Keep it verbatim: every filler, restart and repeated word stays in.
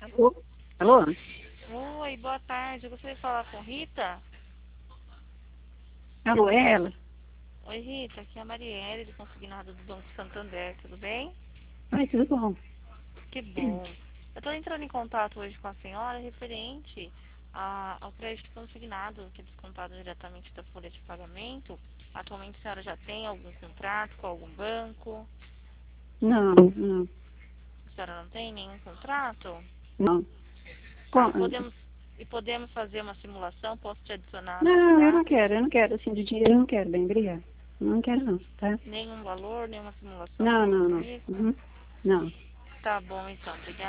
Alô? Alô? Oi, boa tarde. Eu gostaria de falar com Rita. Alô, é ela? Oi, Rita. Aqui é a Marielle, do Consignado do Banco Santander. Tudo bem? Ai, tudo bom? Que bom. Eu estou entrando em contato hoje com a senhora referente a, ao crédito consignado, que é descontado diretamente da folha de pagamento. Atualmente a senhora já tem algum contrato com algum banco? Não, não, A senhora não tem nenhum contrato? não. Tá, Com- e podemos, e podemos fazer uma simulação? Posso te adicionar no Não, eu não WhatsApp? quero, eu não quero, assim, de dinheiro eu não quero, bem, obrigada. Não quero não, tá? Nenhum valor, nenhuma simulação Não, não, com não. isso? Uhum. Não. Tá bom, então. Obrigada.